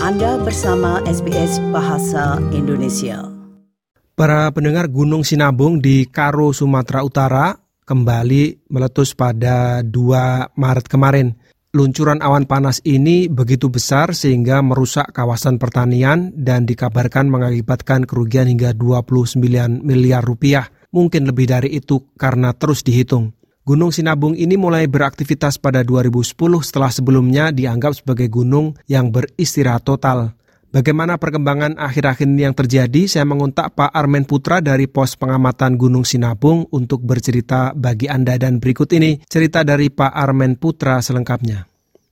Anda bersama SBS Bahasa Indonesia. Para pendengar, Gunung Sinabung di Karo, Sumatera Utara kembali meletus pada 2 Maret kemarin. Luncuran awan panas ini begitu besar sehingga merusak kawasan pertanian dan dikabarkan mengakibatkan kerugian hingga 29 miliar rupiah. Mungkin lebih dari itu karena terus dihitung. Gunung Sinabung ini mulai beraktivitas pada 2010 setelah sebelumnya dianggap sebagai gunung yang beristirahat total. Bagaimana perkembangan akhir-akhir ini yang terjadi? Saya mengontak Pak Armen Putra dari Pos Pengamatan Gunung Sinabung untuk bercerita bagi Anda, dan berikut ini cerita dari Pak Armen Putra selengkapnya.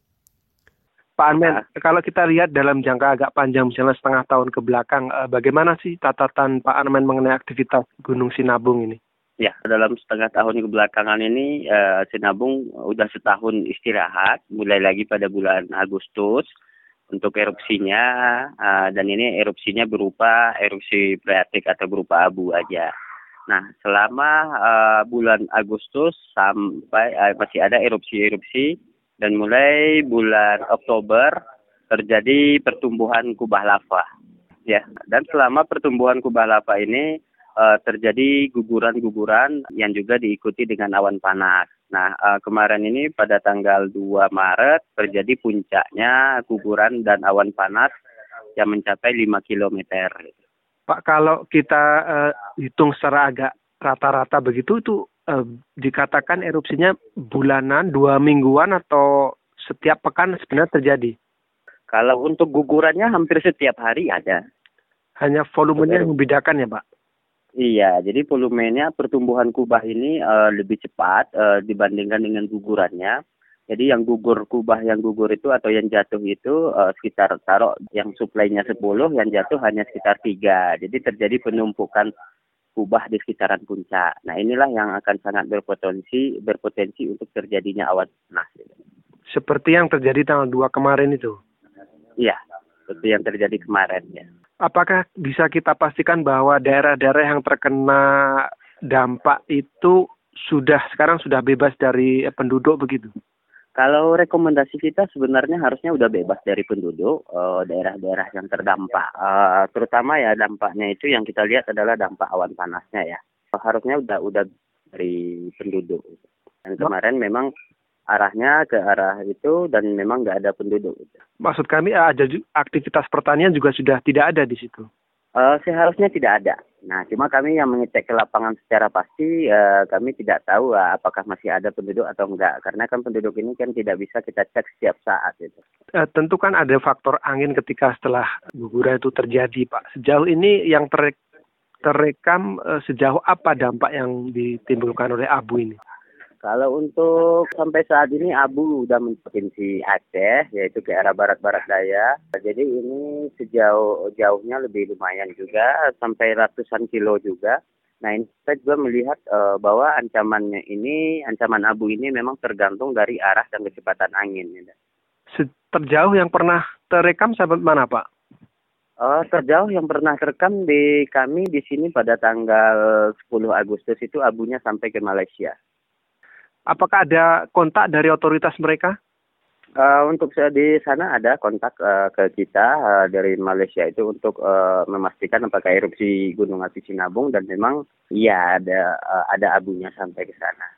Pak Armen, kalau kita lihat dalam jangka agak panjang, misalnya setengah tahun ke belakang, bagaimana sih catatan Pak Armen mengenai aktivitas Gunung Sinabung ini? Ya, dalam setengah tahun kebelakangan ini Sinabung udah setahun istirahat, mulai lagi pada bulan Agustus untuk erupsinya, dan ini erupsinya berupa erupsi freatik atau berupa abu aja. Nah, selama bulan Agustus sampai masih ada erupsi-erupsi, dan mulai bulan Oktober terjadi pertumbuhan kubah lava. Ya, dan selama pertumbuhan kubah lava ini terjadi guguran-guguran yang juga diikuti dengan awan panas. Nah, kemarin ini pada tanggal 2 Maret terjadi puncaknya guguran dan awan panas yang mencapai 5 kilometer. Pak, kalau kita hitung secara agak rata-rata begitu, itu dikatakan erupsinya bulanan, 2 mingguan, atau setiap pekan sebenarnya terjadi? Kalau untuk gugurannya hampir setiap hari ada. Hanya volumenya yang membedakan ya, Pak? Iya, jadi volumenya pertumbuhan kubah ini lebih cepat dibandingkan dengan gugurannya. Jadi yang kubah yang gugur itu atau yang jatuh itu sekitar taruh yang suplainya 10, yang jatuh hanya sekitar 3. Jadi terjadi penumpukan kubah di sekitaran puncak. Nah, inilah yang akan sangat berpotensi untuk terjadinya awan panas. Seperti yang terjadi tanggal 2 kemarin itu? Iya, seperti yang terjadi kemarin ya. Apakah bisa kita pastikan bahwa daerah-daerah yang terkena dampak itu sekarang sudah bebas dari penduduk begitu? Kalau rekomendasi kita sebenarnya harusnya udah bebas dari penduduk, daerah-daerah yang terdampak. Terutama ya dampaknya itu yang kita lihat adalah dampak awan panasnya ya. Harusnya udah dari penduduk. Dan kemarin memang arahnya ke arah itu dan memang nggak ada penduduk. Maksud kami ada aktivitas pertanian juga sudah tidak ada di situ? Seharusnya tidak ada. Nah, cuma kami yang mengecek ke lapangan secara pasti, kami tidak tahu apakah masih ada penduduk atau enggak. Karena kan penduduk ini kan tidak bisa kita cek setiap saat. Gitu. Tentu kan ada faktor angin ketika setelah guguran itu terjadi, Pak. Sejauh ini yang terekam sejauh apa dampak yang ditimbulkan oleh abu ini? Kalau untuk sampai saat ini abu udah mencapai Aceh, yaitu ke arah barat-barat daya. Jadi ini jauhnya lebih lumayan juga, sampai ratusan kilo juga. Nah, ini kita juga melihat bahwa ancaman abu ini memang tergantung dari arah dan kecepatan angin. Terjauh yang pernah terekam sampai mana, Pak? Terjauh yang pernah terekam di kami di sini pada tanggal 10 Agustus itu abunya sampai ke Malaysia. Apakah ada kontak dari otoritas mereka? Untuk di sana ada kontak ke kita dari Malaysia itu untuk memastikan apakah erupsi Gunung Api Sinabung, dan memang iya ada abunya sampai ke sana.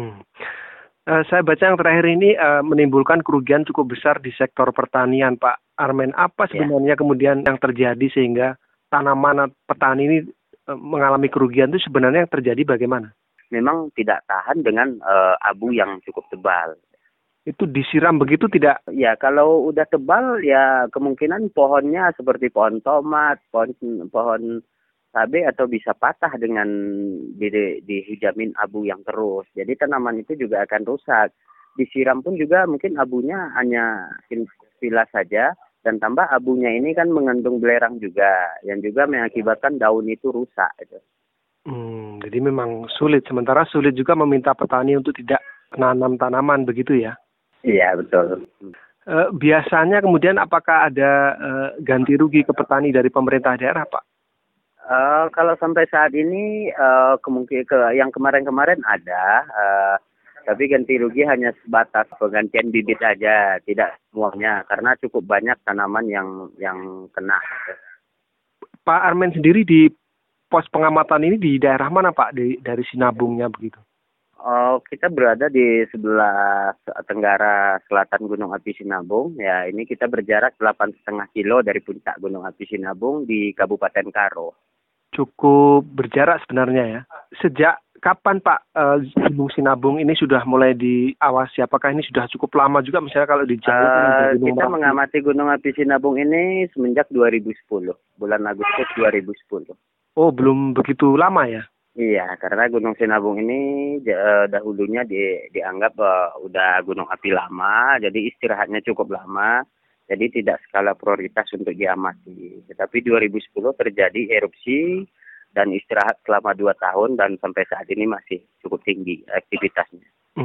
Saya baca yang terakhir ini menimbulkan kerugian cukup besar di sektor pertanian, Pak Armen. Apa sebenarnya kemudian yang terjadi sehingga tanaman petani ini mengalami kerugian itu sebenarnya yang terjadi bagaimana? Memang tidak tahan dengan abu yang cukup tebal. Itu disiram begitu tidak? Ya, kalau udah tebal ya kemungkinan pohonnya seperti pohon tomat, pohon cabai atau bisa patah dengan dihijamin abu yang terus. Jadi tanaman itu juga akan rusak. Disiram pun juga mungkin abunya hanya sekilas saja, dan tambah abunya ini kan mengandung belerang juga, yang juga mengakibatkan daun itu rusak. Gitu. Jadi memang sulit. Sementara sulit juga meminta petani untuk tidak menanam tanaman, begitu ya? Iya, betul. Biasanya kemudian apakah ada ganti rugi ke petani dari pemerintah daerah, Pak? Kalau sampai saat ini kemungkinan yang kemarin-kemarin ada, Tapi ganti rugi hanya sebatas penggantian bibit aja, tidak semuanya karena cukup banyak tanaman yang kena. Pak Armen sendiri di pos pengamatan ini di daerah mana Pak dari Sinabungnya begitu? Oh, kita berada di sebelah tenggara selatan Gunung Api Sinabung. Ya, ini kita berjarak 8,5 kilo dari puncak Gunung Api Sinabung di Kabupaten Karo. Cukup berjarak sebenarnya ya. Sejak kapan Pak Gunung Sinabung ini sudah mulai diawasi? Apakah ini sudah cukup lama juga misalnya kalau di Jawa? Kita mengamati Gunung Api Sinabung ini semenjak 2010, bulan Agustus 2010. Oh, belum begitu lama ya? Iya, karena Gunung Sinabung ini dahulunya dianggap udah gunung api lama, jadi istirahatnya cukup lama, jadi tidak skala prioritas untuk diamati. Tetapi 2010 terjadi erupsi dan istirahat selama 2 tahun dan sampai saat ini masih cukup tinggi aktivitasnya.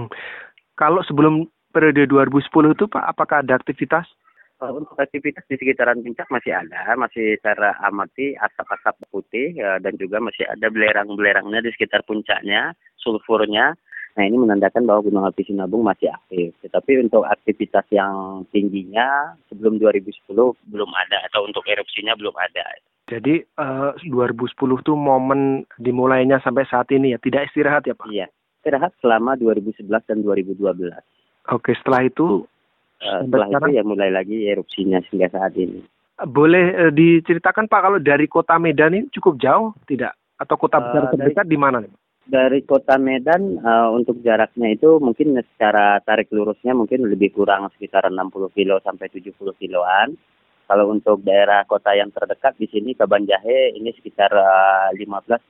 Kalau sebelum periode 2010 itu Pak, apakah ada aktivitas? Untuk aktivitas di sekitaran puncak masih ada, masih cara amati asap-asap putih dan juga masih ada belerang-belerangnya di sekitar puncaknya, sulfurnya. Nah, ini menandakan bahwa Gunung Api Sinabung masih aktif. Tetapi untuk aktivitas yang tingginya sebelum 2010 belum ada atau untuk erupsinya belum ada. Jadi 2010 itu momen dimulainya sampai saat ini ya, tidak istirahat ya Pak? Iya, istirahat selama 2011 dan 2012. Oke, setelah itu? Setelah itu ya mulai lagi erupsinya hingga saat ini. Boleh diceritakan Pak, kalau dari kota Medan ini cukup jauh tidak? Atau kota besar terdekat di mana? Dari kota Medan untuk jaraknya itu mungkin secara tarik lurusnya mungkin lebih kurang sekitar 60 kilo sampai 70 kiloan. Kalau untuk daerah kota yang terdekat di sini Kabanjahe ini sekitar 15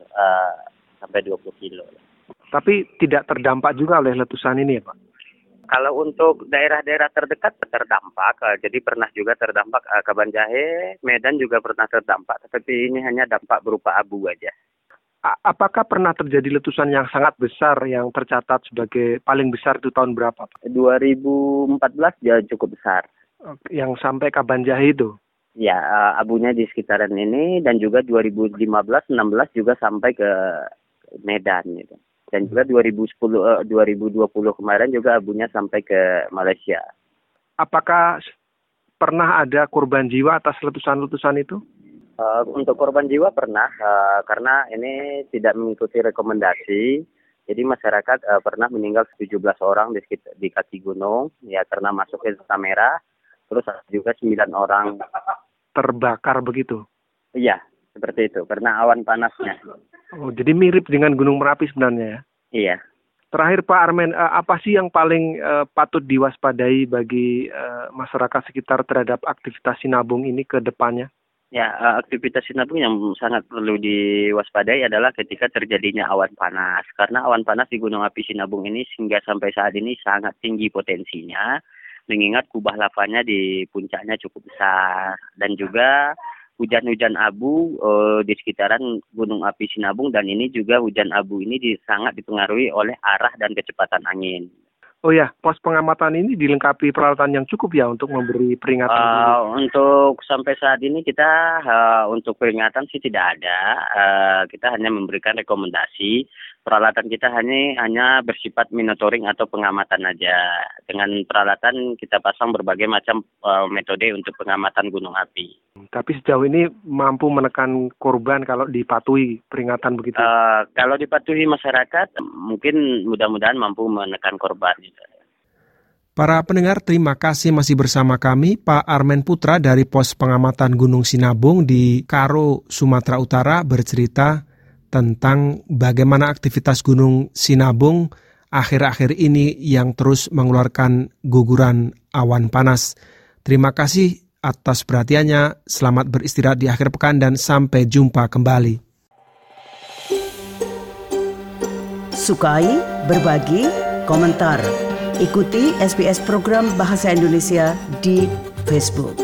sampai 20 kilo. Tapi tidak terdampak juga oleh letusan ini ya Pak? Kalau untuk daerah-daerah terdekat terdampak, jadi pernah juga terdampak Kabanjahe, Medan juga pernah terdampak, tetapi ini hanya dampak berupa abu aja. Apakah pernah terjadi letusan yang sangat besar yang tercatat sebagai paling besar itu tahun berapa Pak? 2014 ya cukup besar. Yang sampai Kabanjahe itu? Ya, abunya di sekitaran ini dan juga 2015-16 juga sampai ke Medan gitu. Dan juga 2020 kemarin juga abunya sampai ke Malaysia. Apakah pernah ada korban jiwa atas letusan-letusan itu? Untuk korban jiwa pernah, karena ini tidak mengikuti rekomendasi. Jadi masyarakat pernah meninggal 17 orang di kaki gunung, ya karena masuk ke zona merah. Terus juga 9 orang terbakar begitu? Iya, seperti itu, karena awan panasnya. Oh, jadi mirip dengan Gunung Merapi sebenarnya ya? Iya. Terakhir Pak Armen, apa sih yang paling patut diwaspadai bagi masyarakat sekitar terhadap aktivitas Sinabung ini ke depannya? Ya, aktivitas Sinabung yang sangat perlu diwaspadai adalah ketika terjadinya awan panas. Karena awan panas di Gunung Api Sinabung ini hingga sampai saat ini sangat tinggi potensinya, mengingat kubah lavanya di puncaknya cukup besar. Dan juga hujan-hujan abu di sekitaran Gunung Api Sinabung, dan ini juga hujan abu ini sangat dipengaruhi oleh arah dan kecepatan angin. Oh ya, pos pengamatan ini dilengkapi peralatan yang cukup ya untuk memberi peringatan? Untuk sampai saat ini kita untuk peringatan sih tidak ada. Kita hanya memberikan rekomendasi. Peralatan kita hanya bersifat monitoring atau pengamatan aja. Dengan peralatan kita pasang berbagai macam metode untuk pengamatan gunung api. Tapi sejauh ini mampu menekan korban kalau dipatuhi peringatan begitu? Kalau dipatuhi masyarakat, mungkin mudah-mudahan mampu menekan korban. Para pendengar, terima kasih masih bersama kami, Pak Armen Putra dari Pos Pengamatan Gunung Sinabung di Karo, Sumatera Utara, bercerita tentang bagaimana aktivitas Gunung Sinabung akhir-akhir ini yang terus mengeluarkan guguran awan panas. Terima kasih atas perhatiannya, selamat beristirahat di akhir pekan dan sampai jumpa kembali. Sukai, berbagi, komentar. Ikuti SBS program Bahasa Indonesia di Facebook.